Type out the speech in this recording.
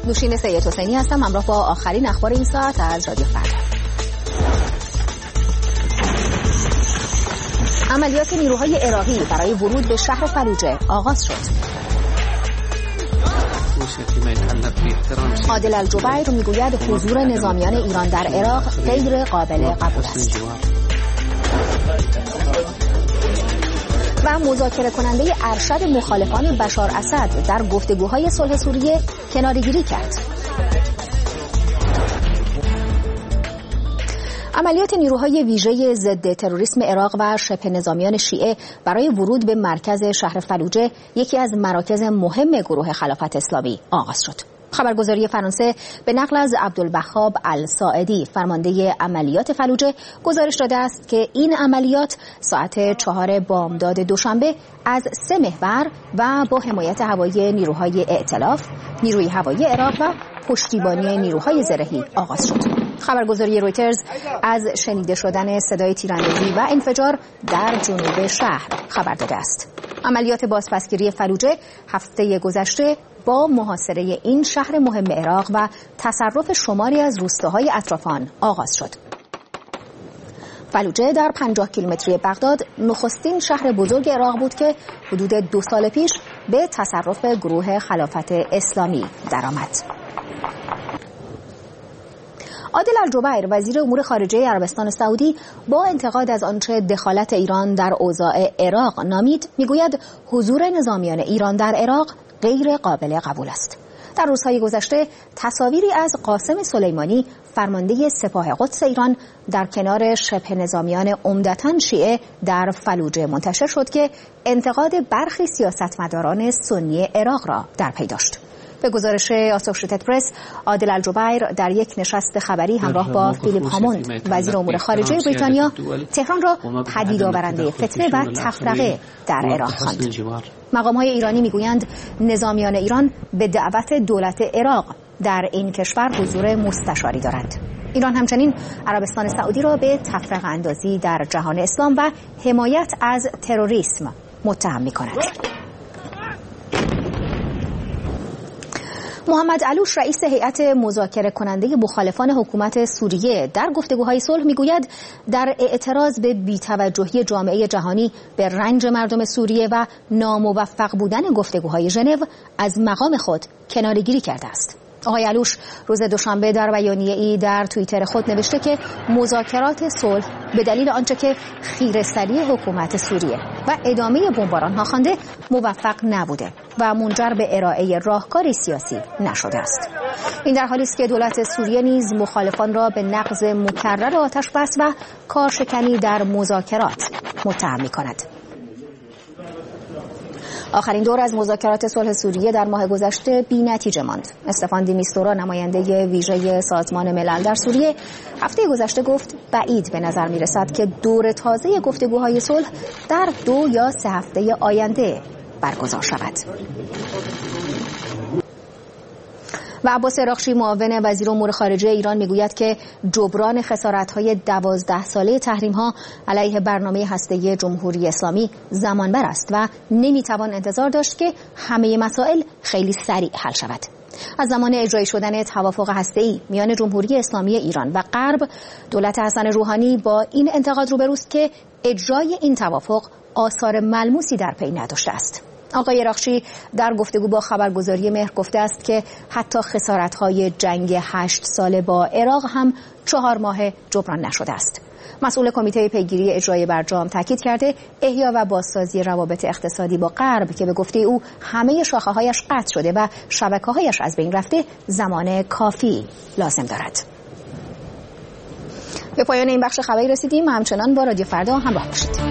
نوشین سید حسینی هستم، همراه با آخرین اخبار این ساعت از رادیو فردا. عملیات نیروهای عراقی برای ورود به شهر فلوجه آغاز شد. عادل الجبیر میگوید حضور نظامیان ایران در عراق غیر قابل قبول است. و مذاکره کننده ارشد مخالفان بشار اسد در گفتگوهای صلح سوریه کناره‌گیری کرد. عملیات نیروهای ویژه ضد تروریسم عراق و شبه نظامیان شیعه برای ورود به مرکز شهر فلوجه، یکی از مراکز مهم گروه خلافت اسلامی، آغاز شد. خبرگزاری فرانسه به نقل از عبدالوهاب الساعدی، فرمانده عملیات فلوجه، گزارش داده است که این عملیات ساعت 4 بامداد دوشنبه از 3 محور و با حمایت هوایی نیروهای ائتلاف، نیروی هوایی عراق و پشتیبانی نیروهای زرهی آغاز شد. خبرگزاری رویترز از شنیده شدن صدای تیراندازی و انفجار در جنوب شهر خبر داده است. عملیات بازپسگیری فلوجه هفته گذشته با محاصره این شهر مهم عراق و تصرف شماری از روستاهای اطراف آن آغاز شد. فلوجه در 50 کیلومتری بغداد نخستین شهر بزرگ عراق بود که حدود 2 سال پیش به تصرف گروه خلافت اسلامی درآمد. عادل الجبیر، وزیر امور خارجه عربستان سعودی، با انتقاد از آنچه دخالت ایران در اوضاع عراق نامید، میگوید حضور نظامیان ایران در عراق غیر قابل قبول است. در روزهای گذشته تصاویری از قاسم سلیمانی، فرمانده سپاه قدس ایران، در کنار شبه نظامیان عمدتاً شیعه در فلوجه منتشر شد که انتقاد برخی سیاستمداران سنی عراق را در پی داشت. به گزارش آسوشیتد پرس، عادل الجبیر در یک نشست خبری همراه با فیلیپ هاموند، وزیر امور خارجه بریتانیا، تهران را پدید آورنده فتنه و تفرقه در عراق خواند. مقام‌های ایرانی میگویند نظامیان ایران به دعوت دولت عراق در این کشور حضور مستشاری دارند. ایران همچنین عربستان سعودی را به تفرقه اندازی در جهان اسلام و حمایت از تروریسم متهم می‌کند. محمد علوش، رئیس هیئت مذاکره کننده مخالفان حکومت سوریه، در گفتگوهای صلح میگوید در اعتراض به بی‌توجهی جامعه جهانی به رنج مردم سوریه و ناموفق بودن گفتگوهای ژنو از مقام خود کناره‌گیری کرده است. آقای علوش روز دوشنبه در بیانیه‌ای در توییتر خود نوشته که مذاکرات صلح به دلیل آنچه که خیره‌سری حکومت سوریه و ادامه بمباران‌ها خوانده موفق نبوده و منجر به ارائه راهکاری سیاسی نشده است. این در حالی است که دولت سوریه نیز مخالفان را به نقض مکرر آتش بس و کارشکنی در مذاکرات متهم می‌کند. آخرین دور از مذاکرات صلح سوریه در ماه گذشته بی‌نتیجه ماند. استفان دی میستورا، نماینده ویژه سازمان ملل در سوریه، هفته گذشته گفت بعید به نظر می‌رسد که دور تازه گفتگوهای صلح در 2 یا 3 هفته آینده برگزار شود. و عباس عراقچی، معاون وزیر امور خارجه ایران، میگوید که جبران خسارت‌های 12 ساله تحریم‌ها علیه برنامه هسته‌ای جمهوری اسلامی زمانبر است و نمیتوان انتظار داشت که همه مسائل خیلی سریع حل شود. از زمان اجرایی شدن توافق هسته‌ای میان جمهوری اسلامی ایران و غرب، دولت حسن روحانی با این انتقاد روبروست که اجرای این توافق آثار ملموسی در پی نداشته است. آقای عراقچی در گفتگو با خبرگزاری مهر گفته است که حتی خسارت‌های جنگ 8 ساله با عراق هم 4 ماه جبران نشده است. مسئول کمیته پیگیری اجرای برجام تاکید کرده احیا و بازسازی روابط اقتصادی با غرب که به گفته او همه شاخه‌هایش قطع شده و شبکه‌هایش از بین رفته زمان کافی لازم دارد. به پایان این بخش خبری رسیدیم. همچنان با رادیو فردا همراه باشید.